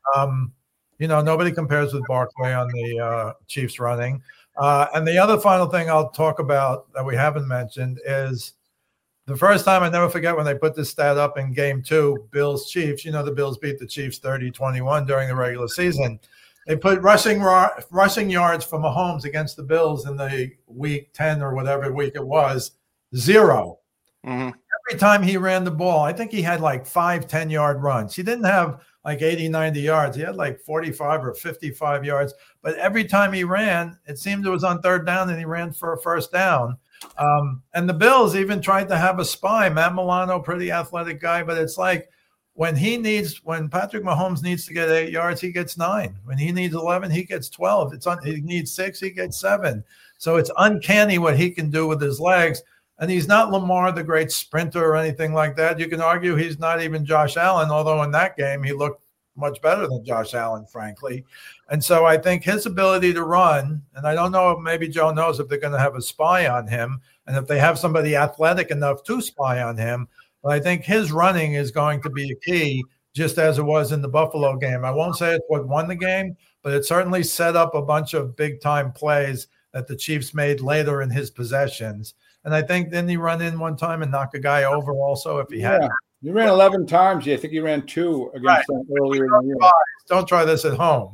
nobody compares with Barkley on the Chiefs running. And the other final thing I'll talk about that we haven't mentioned is the first time, I never forget when they put this stat up in game 2, Bills-Chiefs. The Bills beat the Chiefs 30-21 during the regular season. They put rushing yards from Mahomes against the Bills in the week 10 or whatever week it was, 0. Mm-hmm. Every time he ran the ball, I think he had like 5 10-yard runs. He didn't have like 80, 90 yards. He had like 45 or 55 yards. But every time he ran, it seemed it was on 3rd down and he ran for a first down. And the Bills even tried to have a spy. Matt Milano, pretty athletic guy, but it's like, when Patrick Mahomes needs to get 8 yards, he gets 9. When he needs 11, he gets 12. He needs 6, he gets 7. So it's uncanny what he can do with his legs. And he's not Lamar, the great sprinter or anything like that. You can argue he's not even Josh Allen, although in that game he looked much better than Josh Allen, frankly. And so I think his ability to run, and I don't know if maybe Joe knows if they're going to have a spy on him and if they have somebody athletic enough to spy on him. But I think his running is going to be a key, just as it was in the Buffalo game. I won't say it's what won the game, but it certainly set up a bunch of big-time plays that the Chiefs made later in his possessions. And I think didn't he run in one time and knock a guy over also if he had? He ran 11 times. I think he ran 2 against them earlier in the year. Don't try this at home.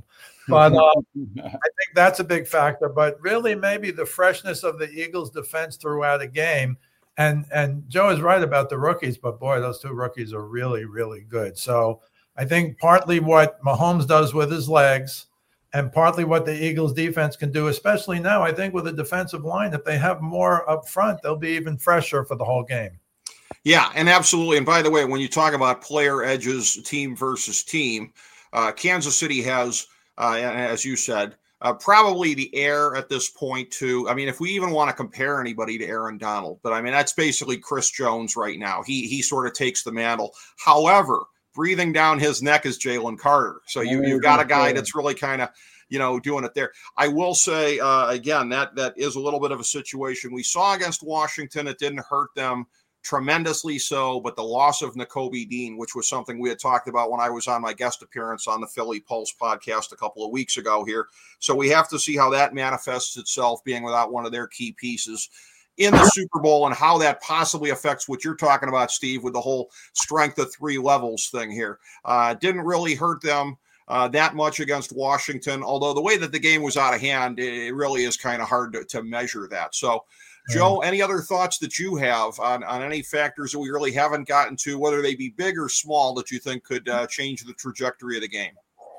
But I think that's a big factor. But really, maybe the freshness of the Eagles' defense throughout a game. And Joe is right about the rookies, but boy, those two rookies are really, really good. So I think partly what Mahomes does with his legs and partly what the Eagles defense can do, especially now, I think with a defensive line, if they have more up front, they'll be even fresher for the whole game. Yeah, and absolutely. And by the way, when you talk about player edges, team versus team, Kansas City has, as you said, probably the heir at this point to, I mean, if we even want to compare anybody to Aaron Donald, but I mean, that's basically Chris Jones right now. He sort of takes the mantle. However, breathing down his neck is Jalen Carter. So you've got a guy that's really kind of, doing it there. I will say, again, that is a little bit of a situation we saw against Washington. It didn't hurt them tremendously so, but the loss of Nakobe Dean, which was something we had talked about when I was on my guest appearance on the Philly Pulse podcast a couple of weeks ago here. So we have to see how that manifests itself, being without one of their key pieces in the Super Bowl, and how that possibly affects what you're talking about, Steve, with the whole strength of three levels thing here. Didn't really hurt them that much against Washington, although the way that the game was out of hand, it really is kind of hard to measure that. So, Joe, any other thoughts that you have on any factors that we really haven't gotten to, whether they be big or small, that you think could change the trajectory of the game?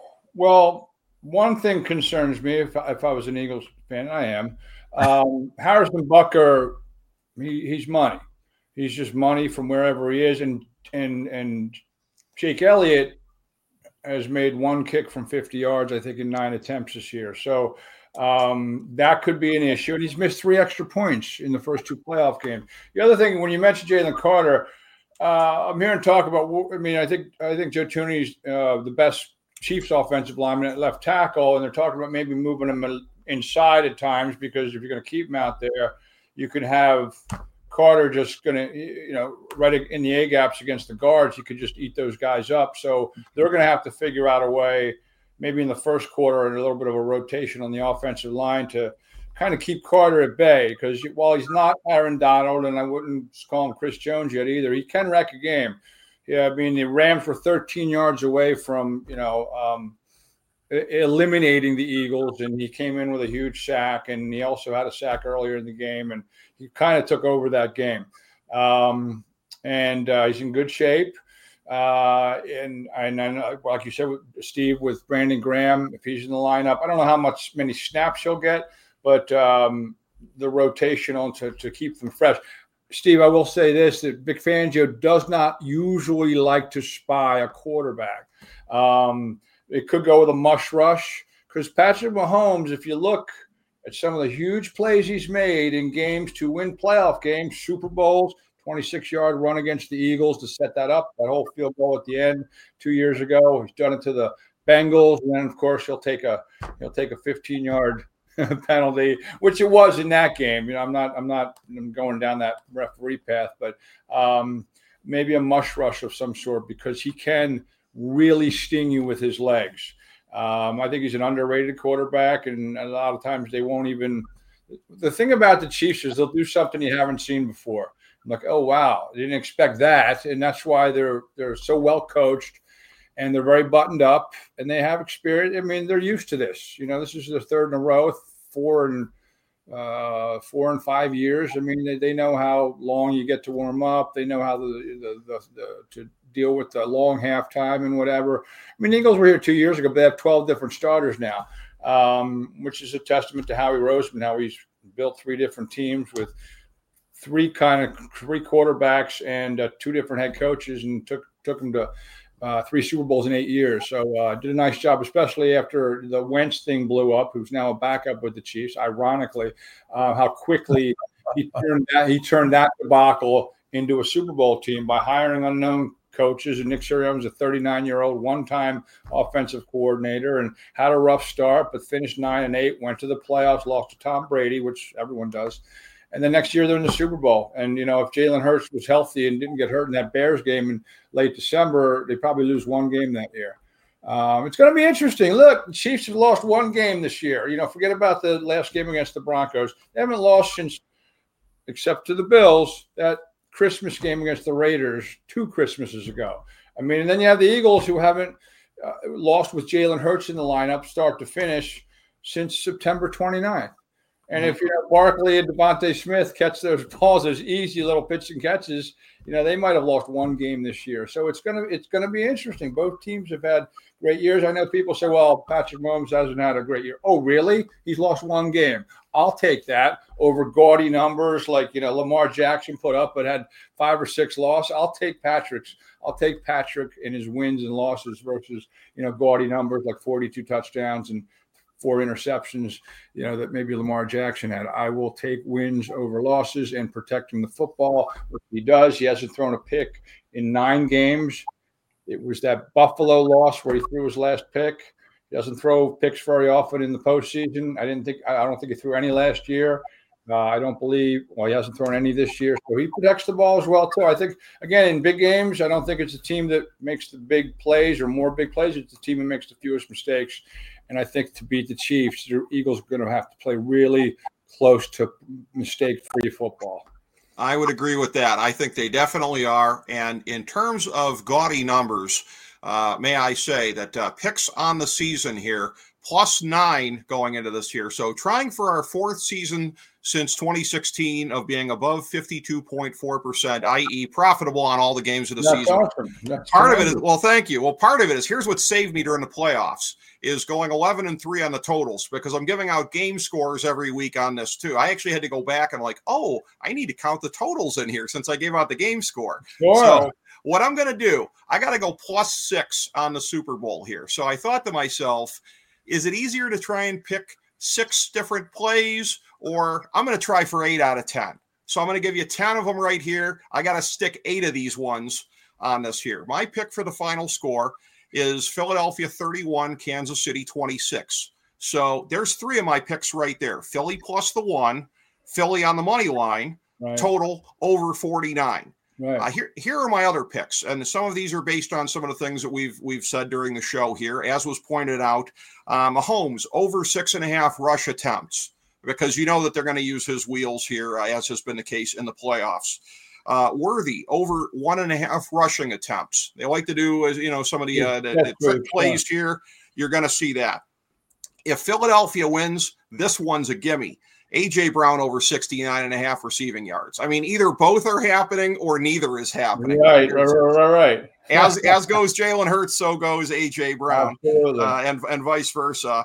Well, one thing concerns me if I was an Eagles fan, I am. Harrison Butker, he's money. He's just money from wherever he is. And Jake Elliott has made one kick from 50 yards, I think, in 9 attempts this year. So that could be an issue. And he's missed 3 extra points in the first 2 playoff games. The other thing, when you mentioned Jalen Carter, I'm hearing talk about, I mean, I think Joe Thuney's the best Chiefs offensive lineman at left tackle, and they're talking about maybe moving him inside at times, because if you're going to keep him out there, you could have Carter just going to, right in the A-gaps against the guards, he could just eat those guys up. So they're going to have to figure out a way, maybe in the first quarter, and a little bit of a rotation on the offensive line to kind of keep Carter at bay, because while he's not Aaron Donald, and I wouldn't call him Chris Jones yet either, he can wreck a game. Yeah, I mean, the Rams were 13 yards away from, eliminating the Eagles, and he came in with a huge sack, and he also had a sack earlier in the game, and he kind of took over that game. And he's in good shape. And I know, like you said, Steve, with Brandon Graham, if he's in the lineup, I don't know many snaps he'll get, but the rotation on to keep them fresh. Steve, I will say this, that Vic Fangio does not usually like to spy a quarterback. It could go with a mush rush, because Patrick Mahomes, if you look at some of the huge plays he's made in games to win playoff games, Super Bowls, 26-yard run against the Eagles to set that up, that whole field goal at the end 2 years ago. He's done it to the Bengals, and then of course he'll take a 15-yard penalty, which it was in that game. I'm not going down that referee path, but maybe a mush rush of some sort, because he can really sting you with his legs. I think he's an underrated quarterback, and a lot of times they won't even. The thing about the Chiefs is they'll do something you haven't seen before. I'm like, oh wow, I didn't expect that, and that's why they're so well coached, and they're very buttoned up, and they have experience. I mean, they're used to this. This is their third in a row, 4 and 5 years. I mean, they know how long you get to warm up. They know how to deal with the long halftime and whatever. I mean, the Eagles were here 2 years ago, but they have 12 different starters now, which is a testament to Howie Roseman, how he's built 3 different teams with 3 quarterbacks and 2 different head coaches, and took them to 3 Super Bowls in 8 years. So did a nice job, especially after the Wentz thing blew up, who's now a backup with the Chiefs. Ironically, how quickly he turned that debacle into a Super Bowl team by hiring unknown coaches. And Nick Sirianni was a 39-year-old one-time offensive coordinator and had a rough start, but finished 9-8, went to the playoffs, lost to Tom Brady, which everyone does. And the next year they're in the Super Bowl. And, if Jalen Hurts was healthy and didn't get hurt in that Bears game in late December, they probably lose 1 game that year. It's going to be interesting. Look, the Chiefs have lost 1 game this year. Forget about the last game against the Broncos. They haven't lost since, except to the Bills, that Christmas game against the Raiders 2 Christmases ago. I mean, and then you have the Eagles, who haven't lost with Jalen Hurts in the lineup, start to finish, since September 29th. And if Barkley and Devontae Smith catch those balls, those easy little pitch and catches, they might have lost one game this year. So it's gonna be interesting. Both teams have had great years. I know people say, well, Patrick Mahomes hasn't had a great year. Oh, really? He's lost one game. I'll take that over gaudy numbers like Lamar Jackson put up but had 5 or 6 losses. I'll take Patrick in his wins and losses versus gaudy numbers like 42 touchdowns and 4 interceptions, that maybe Lamar Jackson had. I will take wins over losses and protecting the football, which he does. He hasn't thrown a pick in 9 games. It was that Buffalo loss where he threw his last pick. He doesn't throw picks very often in the postseason. I don't think he threw any last year. He hasn't thrown any this year. So he protects the ball as well, too. I think, again, in big games, I don't think it's a team that makes the big plays or more big plays. It's the team that makes the fewest mistakes. And I think to beat the Chiefs, the Eagles are going to have to play really close to mistake-free football. I would agree with that. I think they definitely are. And in terms of gaudy numbers, may I say that picks on the season here, +9 going into this year. So trying for our 4th season since 2016 of being above 52.4%, i.e. profitable on all the games of the season. Awesome. Part of it is, well, thank you. Well, part of it is, here's what saved me during the playoffs, is going 11-3 on the totals, because I'm giving out game scores every week on this too. I actually had to go back and I need to count the totals in here since I gave out the game score. Sure. So what I'm going to do, I got to go +6 on the Super Bowl here. So I thought to myself, is it easier to try and pick 6 different plays, or I'm going to try for 8 out of 10. So I'm going to give you 10 of them right here. I got to stick 8 of these ones on this here. My pick for the final score is Philadelphia 31, Kansas City 26. So there's 3 of my picks right there. Philly +1, Philly on the money line, right. Total over 49. Right. Here are my other picks, and some of these are based on some of the things that we've said during the show here. As was pointed out, Mahomes over 6.5 rush attempts, because that they're going to use his wheels here, as has been the case in the playoffs. Worthy over 1.5 rushing attempts. They like to do, some of the trick plays here. You're going to see that. If Philadelphia wins, this one's a gimme. A.J. Brown over 69.5 receiving yards. I mean, either both are happening or neither is happening. Right. As goes Jalen Hurts, so goes A.J. Brown, and vice versa.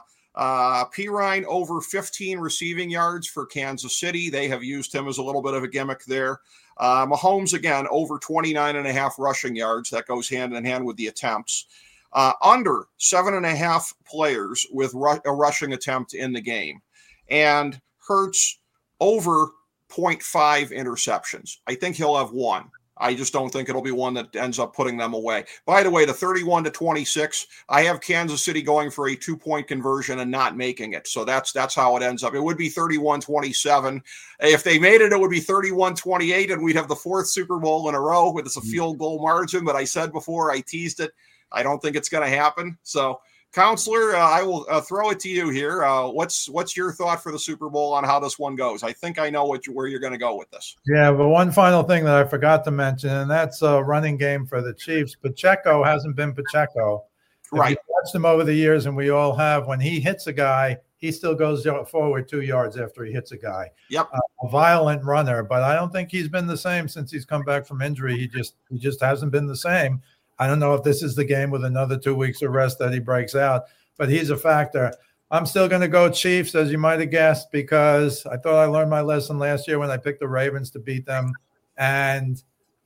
Pirine over 15 receiving yards for Kansas City. They have used him as a little bit of a gimmick there. Mahomes, again, over 29.5 rushing yards. That goes hand in hand with the attempts. Under 7.5 players with a rushing attempt in the game. And Hurts over 0.5 interceptions. I think he'll have 1. I just don't think it'll be one that ends up putting them away. By the way, the 31-26, I have Kansas City going for a 2-point conversion and not making it. So that's how it ends up. It would be 31-27. If they made it, it would be 31-28, and we'd have the 4th Super Bowl in a row with a field goal margin. But I said before, I teased it, I don't think it's going to happen. So, Counselor, I will throw it to you here. What's your thought for the Super Bowl on how this one goes? I think I know where you're going to go with this. Yeah, but one final thing that I forgot to mention, and that's a running game for the Chiefs. Pacheco hasn't been Pacheco. Right. We've watched him over the years, and we all have. When he hits a guy, he still goes forward 2 yards after he hits a guy. Yep. A violent runner, but I don't think he's been the same since he's come back from injury. He just hasn't been the same. I don't know if this is the game with another 2 weeks of rest that he breaks out, but he's a factor. I'm still going to go Chiefs, as you might have guessed, because I thought I learned my lesson last year when I picked the Ravens to beat them. And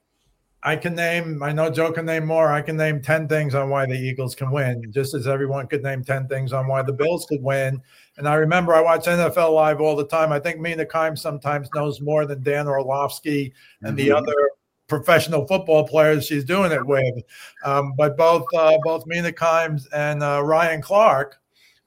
I know Joe can name more. I can name 10 things on why the Eagles can win, just as everyone could name 10 things on why the Bills could win. And I remember I watch NFL Live all the time. I think Mina Kimes sometimes knows more than Dan Orlovsky and the other professional football players she's doing it with. But both Mina Kimes and Ryan Clark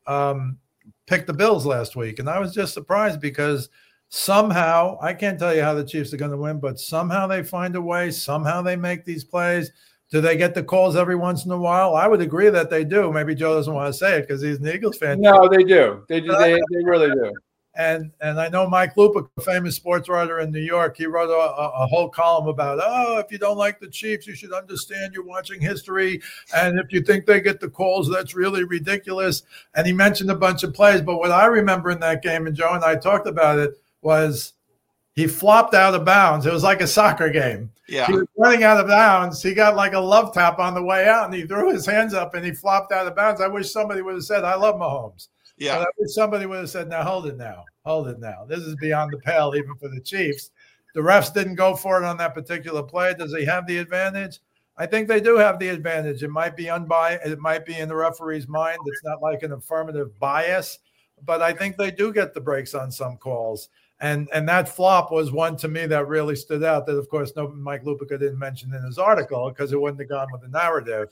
picked the Bills last week. And I was just surprised because somehow, I can't tell you how the Chiefs are going to win, but somehow they find a way. Somehow they make these plays. Do they get the calls every once in a while? I would agree that they do. Maybe Joe doesn't want to say it because he's an Eagles fan. No, they do. They really do. And I know Mike Lupick, a famous sports writer in New York, he wrote a whole column about, if you don't like the Chiefs, you should understand you're watching history. And if you think they get the calls, that's really ridiculous. And he mentioned a bunch of plays. But what I remember in that game, and Joe and I talked about it, was he flopped out of bounds. It was like a soccer game. Yeah. He was running out of bounds. He got like a love tap on the way out, and he threw his hands up, and he flopped out of bounds. I wish somebody would have said, I love Mahomes. Yeah. But I wish somebody would have said, now, hold it now. This is beyond the pale, even for the Chiefs. The refs didn't go for it on that particular play. Does he have the advantage? I think they do have the advantage. It might be unbiased. It might be in the referee's mind. It's not like an affirmative bias, but I think they do get the breaks on some calls. And that flop was one to me that really stood out that, of course, Mike Lupica didn't mention in his article because it wouldn't have gone with the narrative.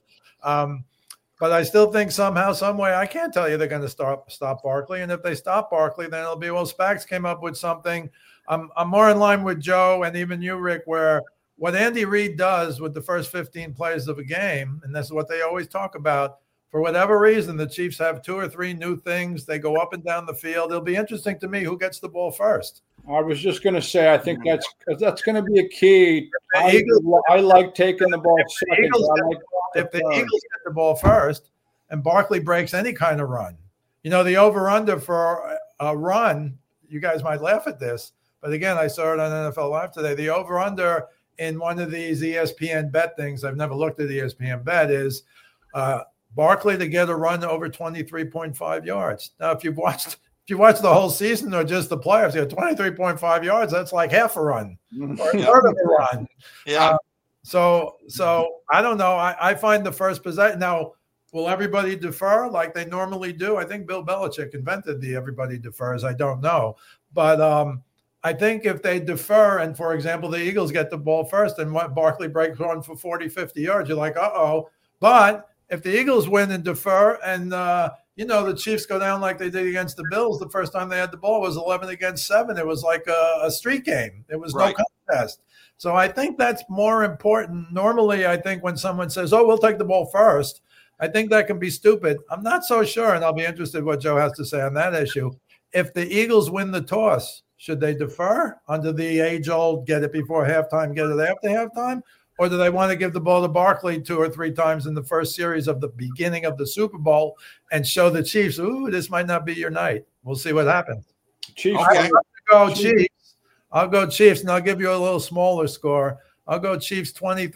But I still think somehow, some way, I can't tell you they're going to stop Barkley. And if they stop Barkley, then it'll be, well, Spags came up with something. I'm more in line with Joe and even you, Rick, where what Andy Reid does with the first 15 plays of a game, and that's what they always talk about, for whatever reason, the Chiefs have 2 or 3 new things. They go up and down the field. It'll be interesting to me who gets the ball first. I was just going to say, I think that's going to be a key. I like taking the ball second. If the Eagles get the ball first and Barkley breaks any kind of run, the over-under for a run, you guys might laugh at this, but again, I saw it on NFL Live today. The over-under in one of these ESPN bet things, I've never looked at ESPN bet, is Barkley to get a run over 23.5 yards. Now, if you watch the whole season or just the playoffs, 23.5 yards, that's like half a run or a third of a run. Yeah. So I don't know. I find the first possession. Now, will everybody defer like they normally do? I think Bill Belichick invented the everybody defers. I don't know. But I think if they defer and, for example, the Eagles get the ball first and Barkley breaks one for 40, 50 yards, you're like, uh-oh. But if the Eagles win and defer and, the Chiefs go down like they did against the Bills, the first time they had the ball was 11-7. It was like a street game. There was no contest. So I think that's more important. Normally, I think when someone says, we'll take the ball first, I think that can be stupid. I'm not so sure, and I'll be interested what Joe has to say on that issue. If the Eagles win the toss, should they defer under the age-old get it before halftime, get it after halftime? Or do they want to give the ball to Barkley 2 or 3 times in the first series of the beginning of the Super Bowl and show the Chiefs, this might not be your night. We'll see what happens. Chiefs. Okay. I'll go Chiefs. I'll go Chiefs, and I'll give you a little smaller score. I'll go Chiefs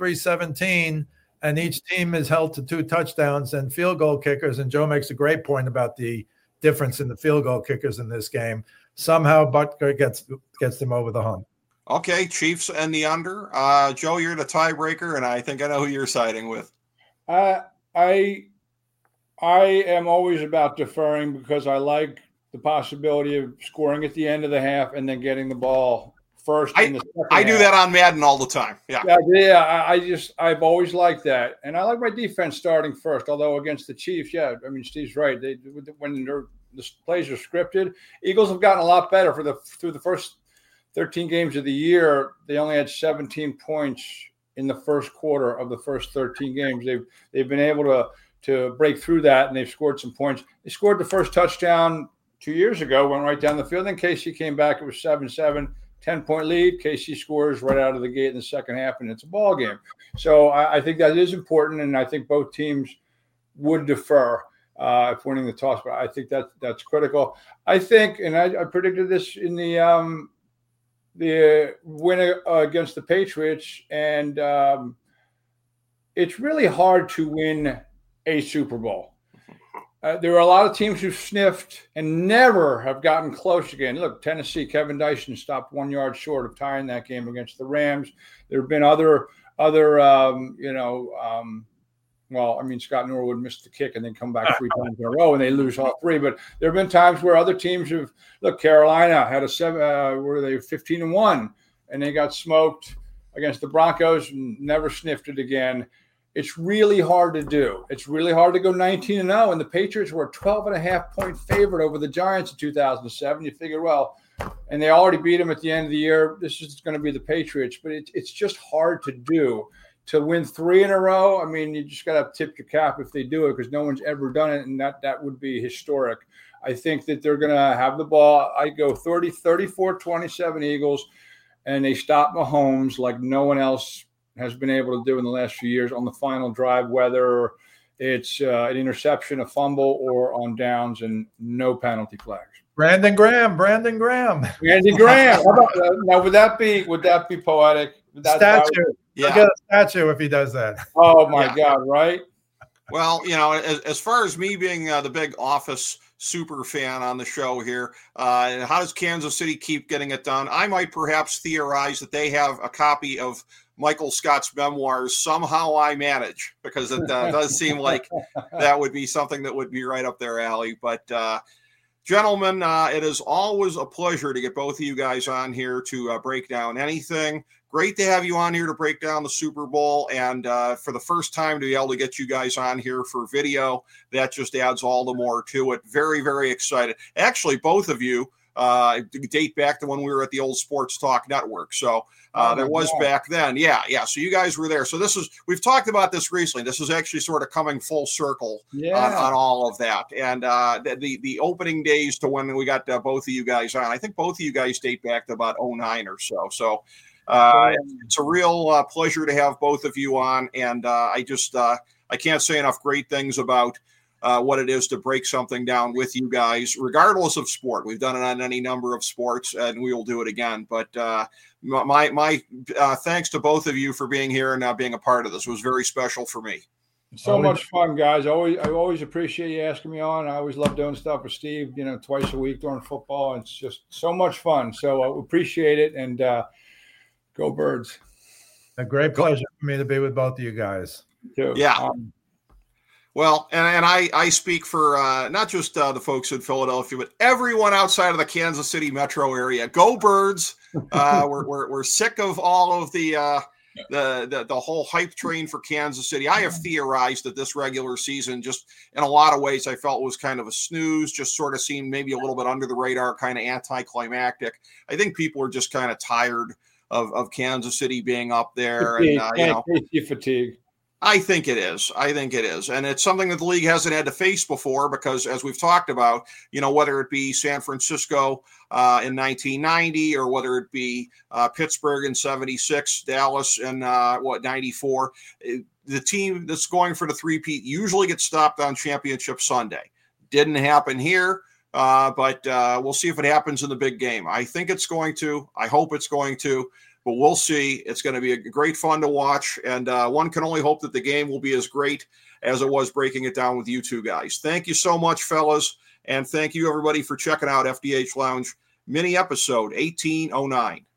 23-17, and each team is held to 2 touchdowns and field goal kickers. And Joe makes a great point about the difference in the field goal kickers in this game. Somehow Butker gets them over the hump. Okay, Chiefs and the under. Joe, you're the tiebreaker, and I think I know who you're siding with. I am always about deferring because I like the possibility of scoring at the end of the half and then getting the ball first in the second I do half. that on Madden all the time. Yeah. I've always liked that. And I like my defense starting first, although against the Chiefs, Steve's right. When the plays are scripted, Eagles have gotten a lot better through the first 13 games of the year. They only had 17 points in the first quarter of the first 13 games. They've been able to break through that, and they've scored some points. They scored the first touchdown 2 years ago, went right down the field. Then KC came back. It was 7-7, 10-point lead. KC scores right out of the gate in the second half, and it's a ball game. So I think that is important, and I think both teams would defer if winning the toss. But I think that's critical. I think, and I predicted this in the win against the Patriots, and it's really hard to win a Super Bowl. There are a lot of teams who've sniffed and never have gotten close again. Look, Tennessee, Kevin Dyson stopped 1 yard short of tying that game against the Rams. There have been Scott Norwood missed the kick and then come back 3 times in a row and they lose all 3. But there have been times where other teams Carolina had 15-1 and they got smoked against the Broncos and never sniffed it again. It's really hard to do. It's really hard to go 19-0, and the Patriots were a 12.5-point favorite over the Giants in 2007. You figure, and they already beat them at the end of the year. This is going to be the Patriots, but it's just hard to do. To win 3 in a row, I mean, you just got to tip your cap if they do it because no one's ever done it, and that would be historic. I think that they're going to have the ball. I go 34-27 Eagles, and they stop Mahomes like no one else has been able to do in the last few years on the final drive, whether it's an interception, a fumble, or on downs, and no penalty flags. Brandon Graham. How about now, would that be poetic? Statue. Yeah. Get a statue if he does that. Oh my God! Right. Well, as far as me being the big Office super fan on the show here, how does Kansas City keep getting it done? I might perhaps theorize that they have a copy of Michael Scott's memoirs, Somehow I Manage, because it does seem like that would be something that would be right up their alley. But gentlemen, it is always a pleasure to get both of you guys on here to break down anything. Great to have you on here to break down the Super Bowl, and for the first time to be able to get you guys on here for video, that just adds all the more to it. Very, very excited. Actually, both of you date back to when we were at the old Sports Talk Network. So there was back then. Yeah. So you guys were there. So we've talked about this recently. This is actually sort of coming full circle on all of that. And the opening days to when we got both of you guys on, I think both of you guys date back to about 2009 or so. So it's a real pleasure to have both of you on. And I can't say enough great things about what it is to break something down with you guys, regardless of sport. We've done it on any number of sports, and we will do it again. But my thanks to both of you for being here and being a part of this. It was very special for me. So much fun, guys. I always appreciate you asking me on. I always love doing stuff with Steve, twice a week during football. It's just so much fun. So I appreciate it, and go Birds. A great pleasure for me to be with both of you guys. Too. Yeah. Well, and I speak for not just the folks in Philadelphia, but everyone outside of the Kansas City metro area. Go Birds! We're sick of all of the whole hype train for Kansas City. I have theorized that this regular season, just in a lot of ways, I felt was kind of a snooze. Just sort of seemed maybe a little bit under the radar, kind of anticlimactic. I think people are just kind of tired of Kansas City being up there, fatigue. I think it is. And it's something that the league hasn't had to face before because, as we've talked about, whether it be San Francisco in 1990 or whether it be Pittsburgh in 76, Dallas in 94, the team that's going for the three-peat usually gets stopped on Championship Sunday. Didn't happen here, but we'll see if it happens in the big game. I think it's going to. I hope it's going to. But we'll see. It's going to be a great fun to watch, and one can only hope that the game will be as great as it was breaking it down with you two guys. Thank you so much, fellas, and thank you, everybody, for checking out FDH Lounge mini episode 1809.